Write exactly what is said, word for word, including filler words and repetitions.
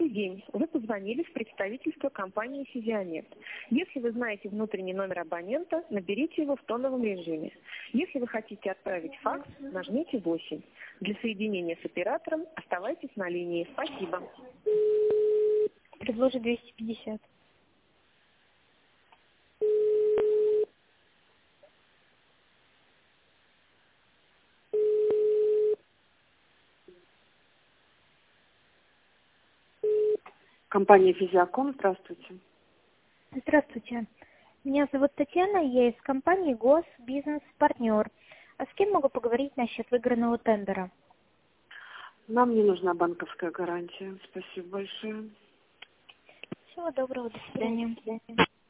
Добрый день. Вы позвонили в представительство компании «Физиомед». Если вы знаете внутренний номер абонента, наберите его в тоновом режиме. Если вы хотите отправить факс, нажмите восемь. Для соединения с оператором оставайтесь на линии. Спасибо. Предложи двести пятьдесят. Компания «Физиоком», здравствуйте. Здравствуйте. Меня зовут Татьяна, я из компании «Госбизнес-партнер». А с кем могу поговорить насчет выигранного тендера? Нам не нужна банковская гарантия. Спасибо большое. Всего доброго, до свидания.